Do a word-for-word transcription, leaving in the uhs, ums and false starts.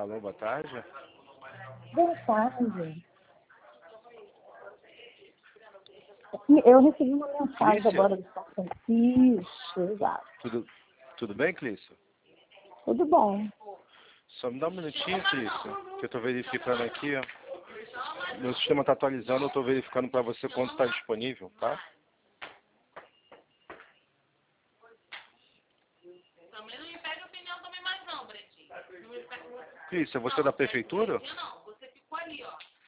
Alô, boa tarde. Boa tarde. Eu recebi uma mensagem Clícia? agora do São Francisco, exato. Tudo, tudo bem, Clícia? Tudo bom. Só me dá um minutinho, Clícia, que eu tô verificando aqui, ó. Meu sistema tá atualizando, eu tô verificando para você quanto está disponível, tá? Também não me pega opinião também mais não, Bretinho. Clícia, você é da prefeitura? Não.